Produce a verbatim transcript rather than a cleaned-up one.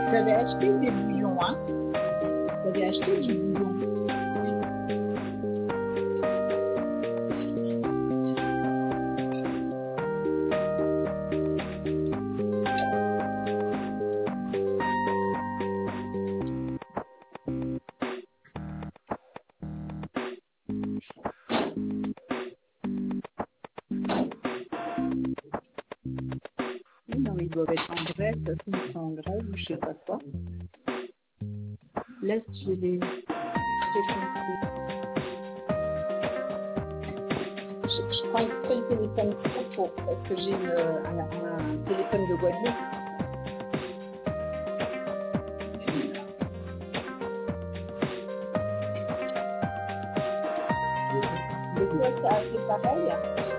J'avais acheté des bouillons, hein. J'avais acheté du bouillon. Oui, non, mais ils doivent être en grève, de toute façon, ils sont en grève ou je sais pas quoi. Laisse, je vais les... j'ai compris. Je, je prends exprès le téléphone trop court parce que j'ai une- un, un téléphone de Guadeloupe. Mais toi, ça a fait pareil.